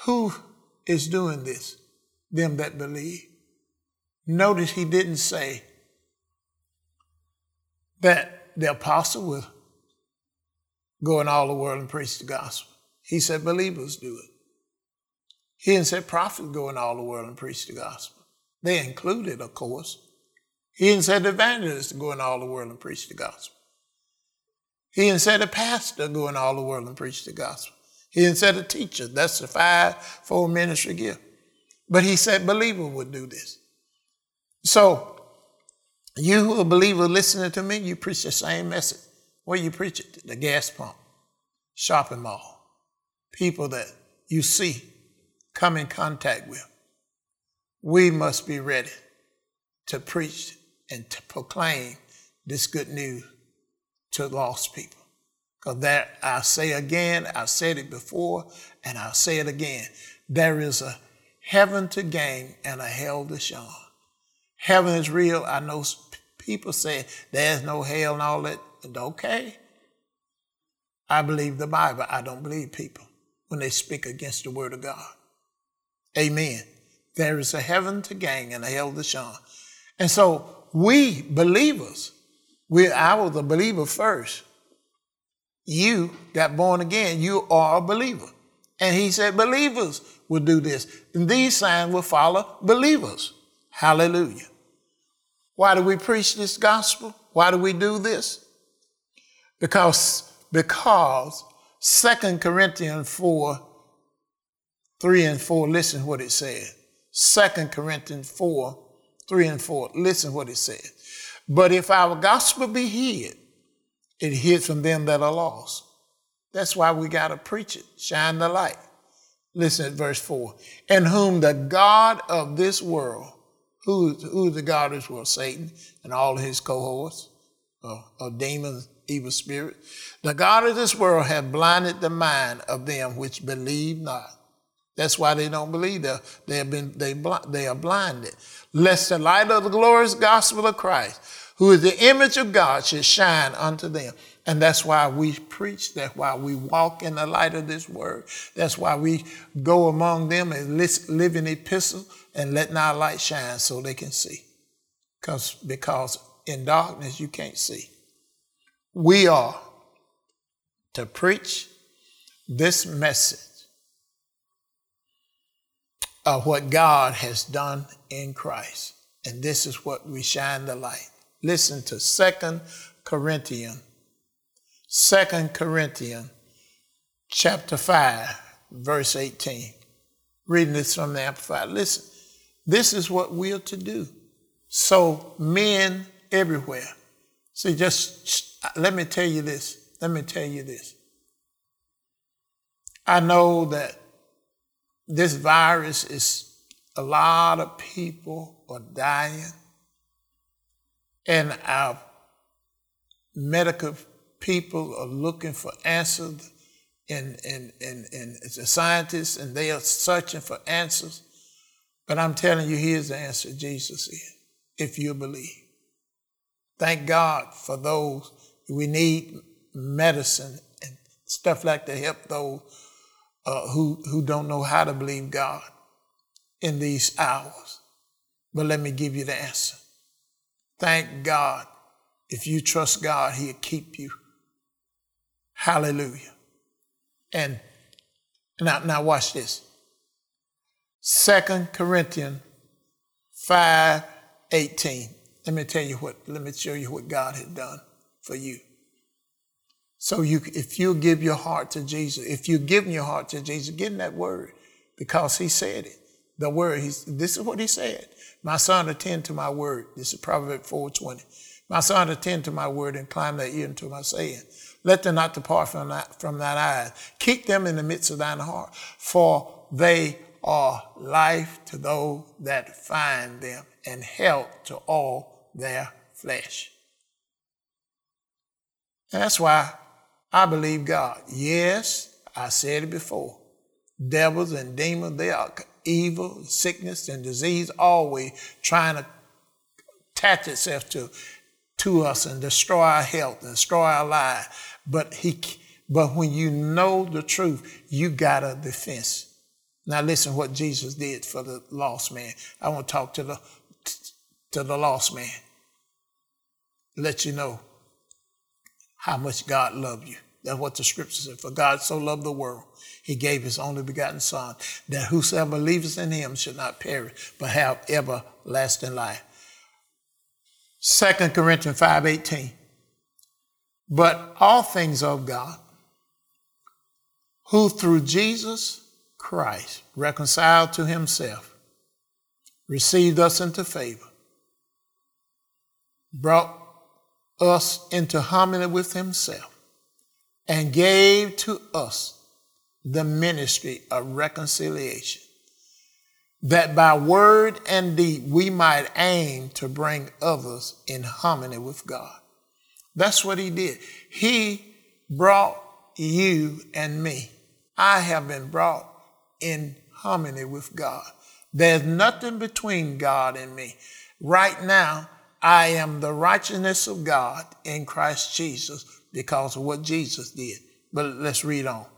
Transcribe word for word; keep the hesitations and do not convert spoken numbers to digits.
Who is doing this? Them that believe. Notice he didn't say that the apostle will go in all the world and preach the gospel. He said believers do it. He didn't say prophets go in all the world and preach the gospel. They included, of course. He didn't say the evangelists go in all the world and preach the gospel. He didn't say the pastor go in all the world and preach the gospel. He didn't say the teacher. That's the five-fold ministry gift. But he said believer would do this. So you who are a believer listening to me, you preach the same message. Where you preach it? The gas pump, shopping mall, people that you see come in contact with. We must be ready to preach and to proclaim this good news to lost people. Because that, I'll say again, I've said it before, and I'll say it again. There is a heaven to gain and a hell to shun. Heaven is real. I know people say there's no hell and all that. Okay. I believe the Bible. I don't believe people when they speak against the word of God. Amen. There is a heaven to gain and a hell to shun. And so we believers, we, I was a believer first. You got born again. You are a believer. And he said believers will do this. And these signs will follow believers. Hallelujah. Why do we preach this gospel? Why do we do this? Because, because Second Corinthians four, three and four, listen what it said. Second Corinthians four, three and four, listen what it said. But if our gospel be hid, it hid from them that are lost. That's why we got to preach it, shine the light. Listen at verse four. In whom the God of this world, who, who is the God of this world? Satan and all his cohorts of, of demons, evil spirits. The God of this world hath blinded the mind of them which believe not. That's why they don't believe. They they have been they they are blinded. Lest the light of the glorious gospel of Christ, who is the image of God, should shine unto them. And that's why we preach. That's why we walk in the light of this word. That's why we go among them and live in epistle and letting our light shine so they can see. Because because in darkness you can't see. We are to preach this message of what God has done in Christ. And this is what we shine the light. Listen to Second Corinthians, Second Corinthians chapter five, verse eighteen. Reading this from the Amplified. Listen, this is what we are to do. So men everywhere. See, just let me tell you this. Let me tell you this. I know that this virus is, a lot of people are dying, and our medical people are looking for answers, and, and, and, and the scientists, and they are searching for answers. But I'm telling you, here's the answer Jesus is, if you believe. Thank God for those. We need medicine and stuff like that to help those uh, who, who don't know how to believe God in these hours. But let me give you the answer. Thank God. If you trust God, he'll keep you. Hallelujah. And now, now watch this. Second Corinthians five eighteen. Let me tell you what, let me show you what God has done for you. So you, if you give your heart to Jesus, if you're giving your heart to Jesus, give him that word, because he said it. The word, he's, this is what he said. My son, attend to my word. This is Proverbs four twenty. My son, attend to my word, and incline thy ear unto my saying. Let them not depart from, that, from thine eyes. Keep them in the midst of thine heart, for they are life to those that find them, and health to all their flesh. And that's why I believe God. Yes, I said it before. Devils and demons, they are evil, sickness, and disease, always trying to attach itself to, to us and destroy our health and destroy our lives. But he, but when you know the truth, you got a defense. Now listen what Jesus did for the lost man. I want to talk to the to the lost man. Let you know how much God loved you. That's what the scripture said. For God so loved the world, he gave his only begotten son, that whosoever believes in him should not perish, but have everlasting life. Second Corinthians five eighteen. But all things are of God, who through Jesus Christ, reconciled to himself, received us into favor, brought us into harmony with himself, and gave to us the ministry of reconciliation, that by word and deed we might aim to bring others in harmony with God. That's what he did. He brought you and me. I have been brought in harmony with God. There's nothing between God and me. Right now, I am the righteousness of God in Christ Jesus because of what Jesus did. But let's read on.